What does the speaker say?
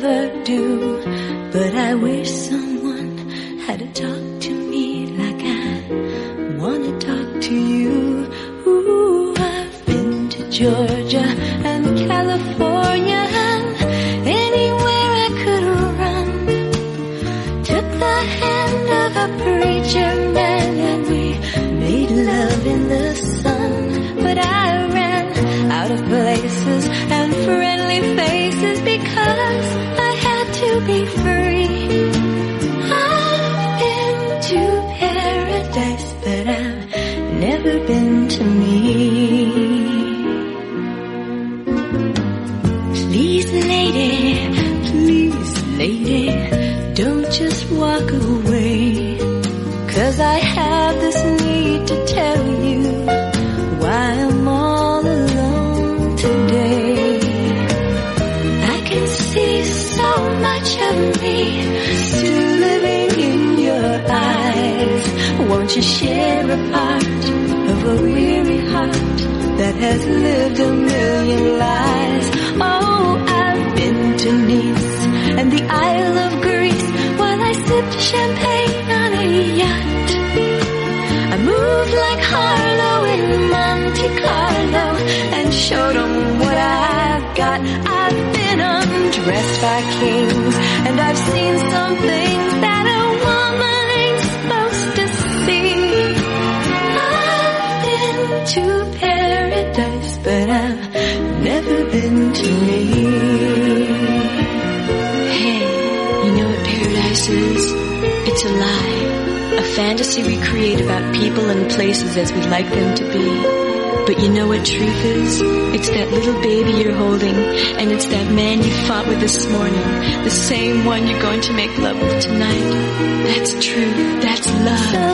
never do. But I wish someone had to talk to me like I wanna talk to you. Ooh, I've been to Georgia and California and anywhere I could run. Took the hand of a preacher man and we made love in the sun. But I ran out of places and friendly faces because I had to be free. I've been to paradise, but I've never been to me. Please, lady, don't just walk away, 'cause I have this need to tell you why I'm all alone today. I can see so much of me still living in your eyes. Won't you share a part of a weary heart that has lived a million lives? Oh, I've been to Nice and the Isle of Greece while I sipped champagne on a yacht. I moved like Harlow in Monte Carlo and showed them what I've got. I've been undressed by kings and I've seen some things that a woman ain't supposed to see. I've been to paradise, but I've never been to me. Hey, you know what paradise is? It's a lie. A fantasy we create about people and places as we'd like them to be. But you know what truth is? It's that little baby you're holding, and it's that man you fought with this morning, the same one you're going to make love with tonight. That's truth. That's love.